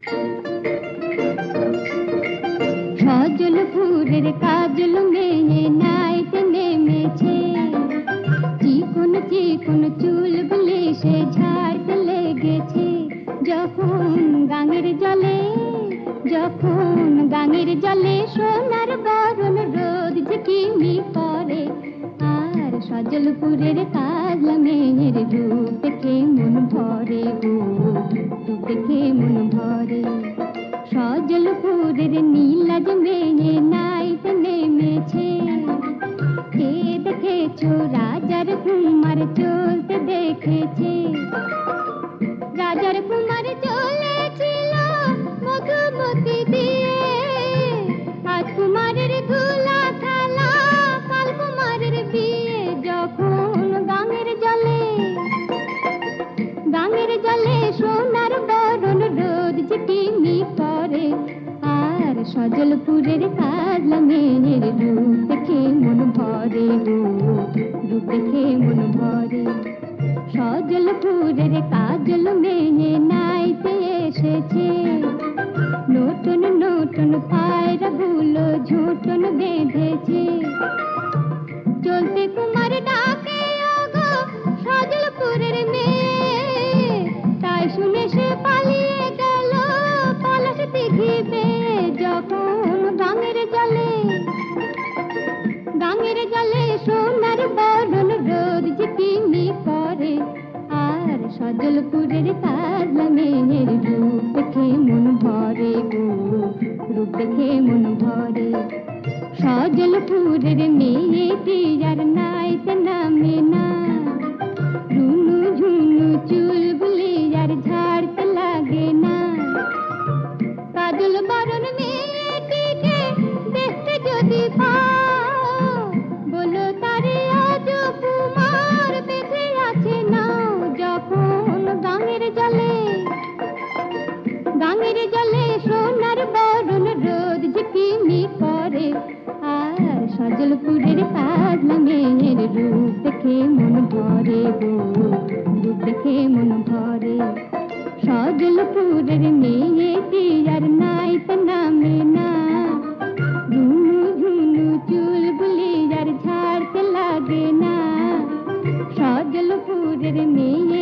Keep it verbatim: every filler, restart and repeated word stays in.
সজলপুরের কাজল মেয়ে নাইতে নেমেছে, চিকন চিকন চুলগুলি সে ঝাড়তে লেগেছে। যখন গাঙের জলে যখন গাঙের জলে সোনার বরণ রোদ ঝিকিমি করে, আর সজলপুরের কাজলা মেয়ের রূপ দেখে মন ভরে গো, রূপ দেখে মন ভরে। সজলপুরের নীলাজ মেয়ে নাইতে নেমেছে, কে দেখেছো রাজার কুমার চলতে দেখেছে। রাজার কুমার চলেছিল মধুমতি দিয়ে, আজ কুমারের ধুলা খেলা, কাল কুমারের বিয়ে। যখন গাঙের জলে গাঙের জলে সোনার বরণ রোদ ঝিকিমি করে, আর সজলপুরের কাজলা মেয়ের রূপ দেখে মন ভরে গো, রূপ দেখে মন ভরে। সজলপুরের কাজল মেয়ে নাইতে এসেছে, নতুন নতুন পায়রা গুলো ঝুঁটন বেঁধেছে। চলতে কুমার ডাকে ওগো সজলপুরের মেয়ে, তাই শুনে সে পালিয়ে গেল পলাশ দিঘি বেয়ে। যখন গাঙের জলে গাঙের জলে সোনার বরণ রোদ ঝিকিমি করে, আর সজলপুরের কাজলা মেয়ের রূপ দেখে মন ভরে গো, রূপ দেখে মন ভরে। সজলপুরের মেয়েটি আর নাইতে নামে না, রুনু ঝুনু চুলগুলি আর ঝাড়তে লাগে না। কাজল বরণ মেয়েটিকে দেখতে যদি পাও, বলো তারে আজ কুমার বেঁধে আছে নাও। যখন গাঙের জলে গাঙের জলে সোনার বরণ রোদ ঝিকিমি করে, আর সজলপুরের কাজলা মেয়ের রূপ দেখে মন ভরে গো, রূপ দেখে মন ভরে। সজলপুরের মেয়েটি আর নাইতে নামে না, ঝুনু ঝুনু চুলগুলি আর ঝাড়তে লাগে না। সজলপুরের মেয়ে